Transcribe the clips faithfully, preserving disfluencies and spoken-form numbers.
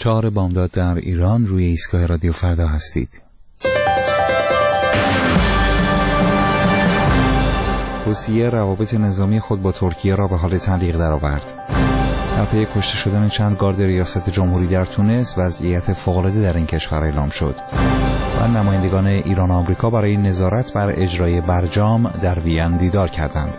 چهار بامداد در ایران روی ایستگاه رادیو فردا هستید. روسیه روابط نظامی خود با ترکیه را به حال تعلیق درآورد. در پی کشته شدن چند گارد ریاست جمهوری در تونس وضعیت فوق‌العاده در این کشور اعلام شد و نمایندگان ایران و آمریکا برای نظارت بر اجرای برجام در وین دیدار کردند.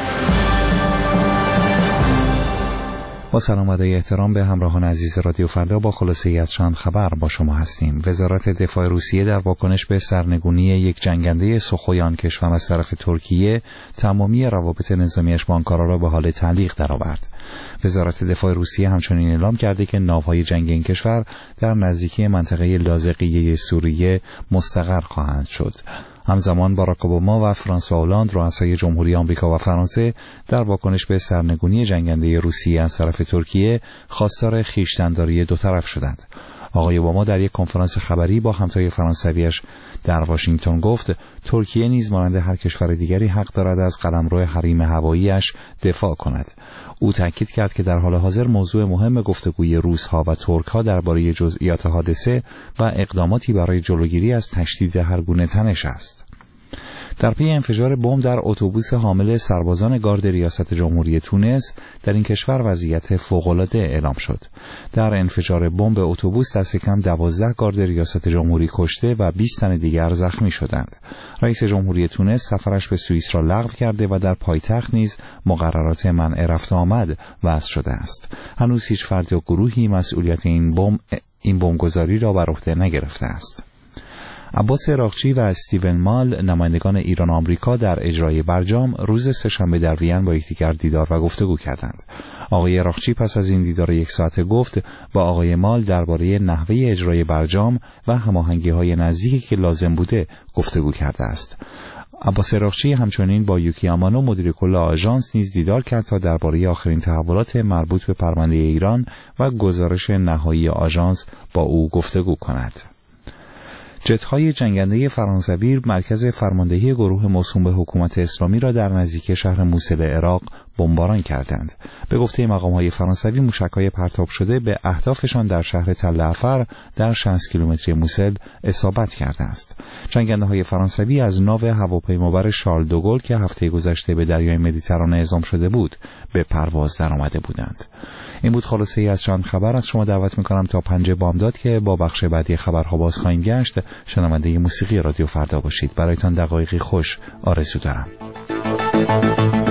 با سلام و ادای احترام به همراهان عزیز رادیو فردا، با خلاصه ای از چند خبر با شما هستیم. وزارت دفاع روسیه در واکنش به سرنگونی یک جنگنده سوخوی آن کشور از طرف ترکیه تمامی روابط نظامیش با آنکارا را به حال تعلیق درآورد. وزارت دفاع روسیه همچنین اعلام کرده که ناوهای جنگی این کشور در نزدیکی منطقه لاذقیه سوریه مستقر خواهند شد. همزمان باراک اوباما و فرانسوا هولند، رؤسای جمهوری آمریکا و فرانسه، در واکنش به سرنگونی جنگنده روسیه از طرف ترکیه خواستار خویشتن‌داری دو طرف شدند. آقای اوباما در یک کنفرانس خبری با همتای فرانسویش در واشنگتن گفت ترکیه نیز مانند هر کشور دیگری حق دارد از قلمرو حریم هوایی‌اش دفاع کند. او تاکید کرد که در حال حاضر موضوع مهم گفتگوی روس‌ها و ترک‌ها درباره جزئیات حادثه و اقداماتی برای جلوگیری از تشدید هر گونه تنش است. در پی انفجار بمب در اتوبوس حامل سربازان گارد ریاست جمهوری تونس در این کشور وضعیت فوق‌العاده اعلام شد. در انفجار بمب اتوبوس دست کم دوازده گارد ریاست جمهوری کشته و بیست تن دیگر زخمی شدند. رئیس جمهوری تونس سفرش به سوئیس را لغو کرده و در پایتخت نیز مقررات منع رفت و آمد وضع شده است. هنوز هیچ فرد یا گروهی مسئولیت این بمب این بمبگذاری را بر عهده نگرفته است. عباس عراقچی و استیون مال، نمایندگان ایران و آمریکا، در اجرای برجام روز سه‌شنبه در وین با یکدیگر دیدار و گفتگو کردند. آقای عراقچی پس از این دیدار یک ساعته گفت با آقای مال درباره نحوه اجرای برجام و هماهنگی‌های نزدیکی که لازم بوده گفتگو کرده است. عباس عراقچی همچنین با یوکی امانو، مدیر کل آژانس، نیز دیدار کرد تا درباره آخرین تحولات مربوط به پرونده ایران و گزارش نهایی آژانس با او گفتگو کند. جت‌های جنگنده فرانسوی مرکز فرماندهی گروه موسوم به حکومت اسلامی را در نزدیکی شهر موصل عراق بمباران کردند. به گفته مقام‌های فرانسوی، موشک‌های پرتاب شده به اهدافشان در شهر تل عفر در شصت کیلومتری موصل اصابت کرده است. جنگنده‌های فرانسوی از ناو هواپیمابر شارل دوگل که هفته گذشته به دریای مدیترانه اعزام شده بود به پرواز درآمده بودند. این بود خلاصه ای از چند خبر. از شما دعوت می‌کنم تا پنجه بامداد که با بخش بعدی خبرها باز خواهیم گشت شنونده موسیقی رادیو فردا باشید. برایتان دقایقی خوش آرزو دارم.